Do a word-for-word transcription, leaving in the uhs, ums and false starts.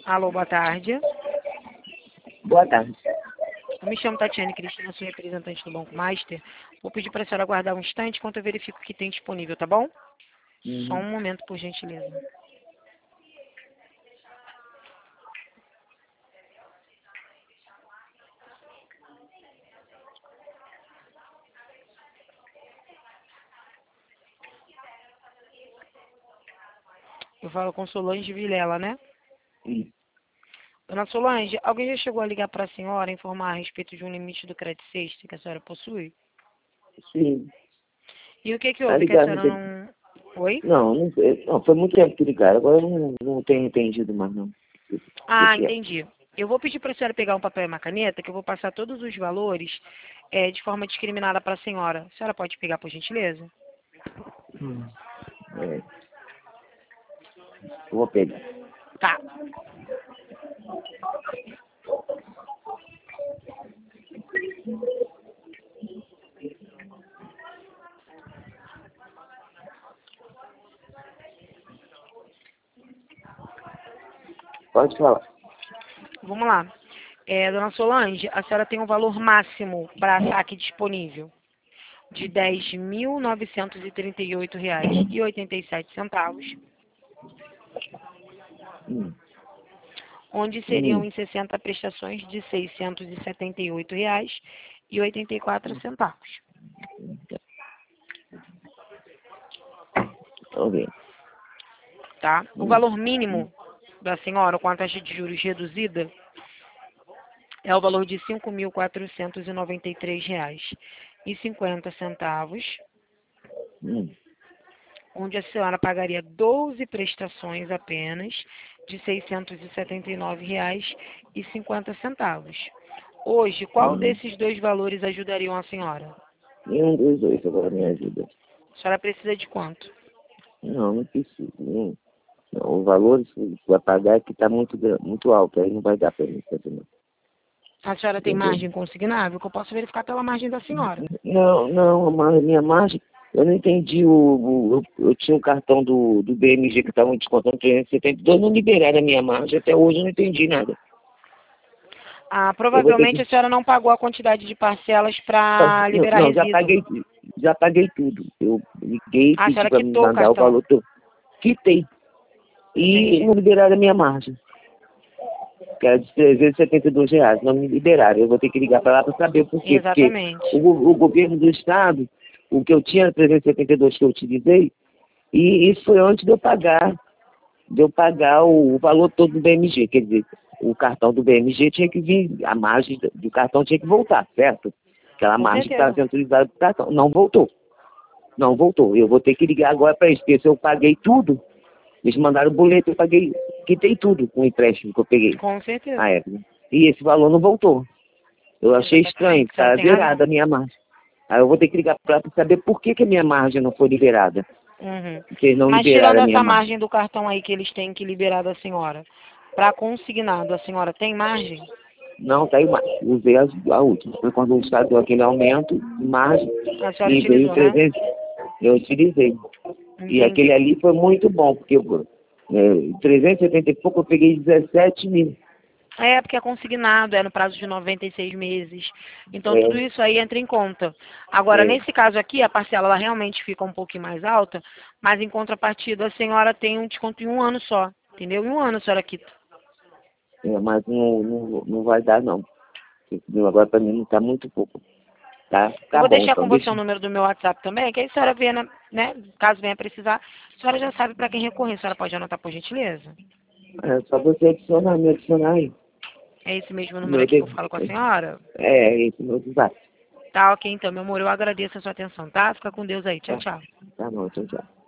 Alô, boa tarde. Boa tarde. Eu me chamo Tatiane Cristina, sou representante do Banco Master. Vou pedir para a senhora aguardar um instante enquanto eu verifico o que tem disponível, tá bom? Só Uhum. um momento, por gentileza. Eu falo com Solange Vilela, né? Isso. Dona Solange, alguém já chegou a ligar para a senhora e informar a respeito de um limite do crédito sexta que a senhora possui? Sim. E o que que Tá houve que a ligado? senhora não... Oi? Não, não, sei. Não, foi muito tempo que ligaram. Agora eu não, não tenho entendido mais, não. O que Ah, que é? entendi. Eu vou pedir para a senhora pegar um papel e uma caneta, que eu vou passar todos os valores é, de forma discriminada para a senhora. A senhora pode pegar, por gentileza? Hum. É, eu vou pegar. Tá. Pode falar. Vamos lá. É, dona Solange, a senhora tem um valor máximo para saque disponível de dez mil novecentos e trinta e oito reais e oitenta e sete centavos, Hum. onde seriam Hum. em sessenta prestações de seiscentos e setenta e oito reais e oitenta e quatro centavos. Ok. Tá? O Hum. valor mínimo da senhora com a taxa de juros reduzida é o valor de cinco mil quatrocentos e noventa e três reais e cinquenta centavos, Hum. onde a senhora pagaria doze prestações apenas de seiscentos e setenta e nove reais e cinquenta centavos. Hoje, qual Hum. desses dois valores ajudariam a senhora? Nenhum dos dois agora me ajuda. A senhora precisa de quanto? Não, não preciso. Não. Não, o valor que vai pagar é que está muito, gra- muito alto. Aí não vai dar para mim fazer, não. A senhora tem Entendeu? margem consignável, que eu posso verificar pela margem da senhora. Não, não, a mar- minha margem, eu não entendi o, o- eu, eu tinha um cartão do, do B M G que estavam descontando trezentos e setenta e dois, não liberaram a minha margem, até hoje eu não entendi nada. Ah, Eu vou ter provavelmente que, a senhora não pagou a quantidade de parcelas não, para eu- liberar não, já resíduo. paguei, já paguei tudo. Eu liguei, Ah, a pedi senhora para me quitou o mandar o cartão. valor todo, quitei, e Entendi. não liberaram a minha margem, que era de trezentos e setenta e dois reais, não me liberaram. Eu vou ter que ligar para lá para saber por quê, porque Exatamente. o, go- o governo do estado, o que eu tinha, trezentos e setenta e dois que eu utilizei, e isso foi antes de eu pagar, de eu pagar o, o valor todo do B M G. Quer dizer, o cartão do B M G tinha que vir, a margem do do cartão tinha que voltar, certo? Aquela Com margem que estava certeza. sendo utilizada do cartão. Não voltou. Não voltou. Eu vou ter que ligar agora para eles, porque se eu paguei tudo, eles mandaram o boleto, eu paguei, quitei tudo com o empréstimo que eu peguei Com certeza. na época. E esse valor não voltou. Eu achei estranho, Exatamente. A porque senhora estava tem razão. zerada a minha margem. Aí eu vou ter que ligar para saber por que, que a minha margem não foi liberada. Uhum. Porque eles não Mas liberaram tirando a minha essa margem. margem do cartão aí que eles têm que liberar da senhora, para consignado, a senhora tem margem? Não, tá aí mais. Usei a, a última. Foi quando o Estado deu aquele aumento de margem A senhora e veio utilizou, né? trezentos. Eu utilizei. E aquele Entendi. ali foi muito bom, porque eu, é, trezentos e setenta e pouco eu peguei dezessete mil. É, porque é consignado, é no prazo de noventa e seis meses. Então, tudo É, isso aí entra em conta. Agora, é, nesse caso aqui, a parcela ela realmente fica um pouquinho mais alta, mas em contrapartida, a senhora tem um desconto em um ano só. Entendeu? Em um ano a senhora quita. é, mas não, não, não vai dar não. Entendeu? Agora para mim não está muito pouco. Tá, Eu tá vou bom, deixar então com você deixa. o número do meu WhatsApp também, que aí a senhora vê, né, né, caso venha precisar, a senhora já sabe para quem recorrer. A senhora pode anotar por gentileza? É só você adicionar, me adicionar aí. É esse mesmo número Meu aqui que eu Deus. falo com a senhora? É, esse meu WhatsApp. Tá, ok, então, meu amor, eu agradeço a sua atenção, tá? Fica com Deus aí. Tchau, Tá, tchau. tá bom, tchau, tchau.